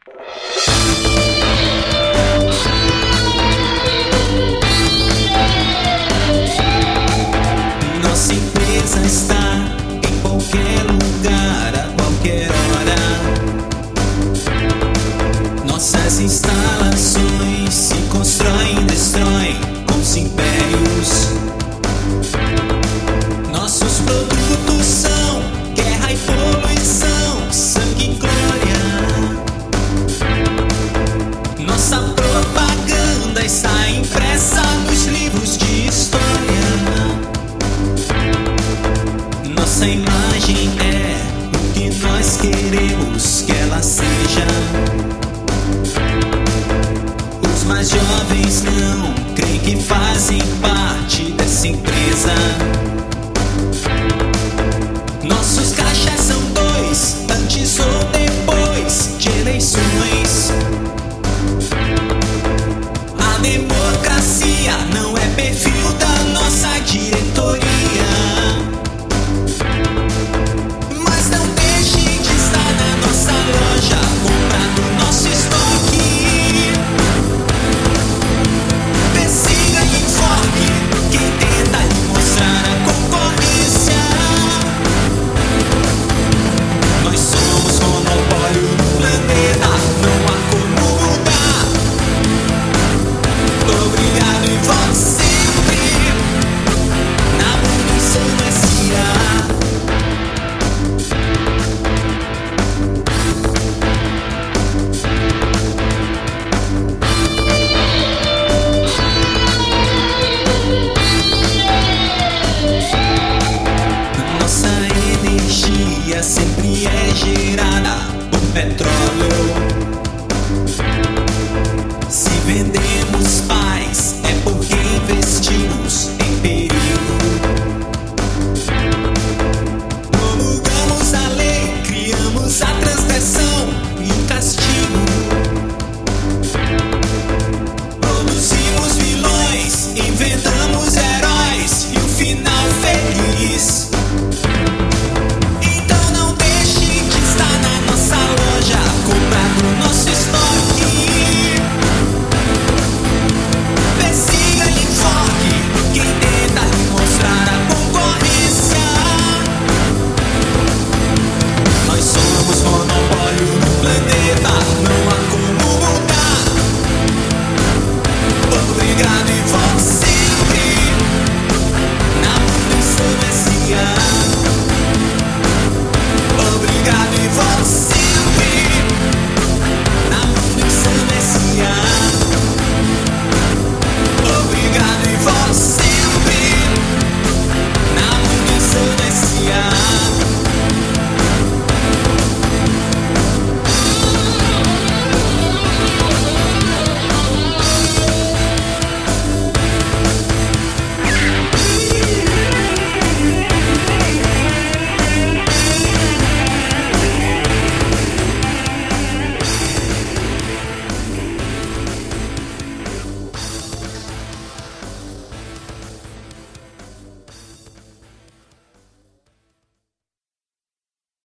Nossa empresa está em qualquer lugar, a qualquer hora. Nossas instalações se constroem e destroem com os impérios. Nossos produtos são guerra e poluição, sangue e glória. Nossa propaganda está impressa nos livros de história. Nossa imagem é o que nós queremos que ela seja. Os mais jovens não creem que fazem parte dessa empresa. Nossos cachés são dois, antes ou depois de eleições. A democracia não é perfil da nossa diretoria. Mas não deixe de estar na nossa loja, comprar do nosso estoque. Persiga e enfoque quem tenta lhe mostrar a concorrência. Nós somos monopólio no planeta, não há como mudar. Obrigado e volte sempre na Munição S.A. Nossa energia sempre é gerada por petróleo. Se vender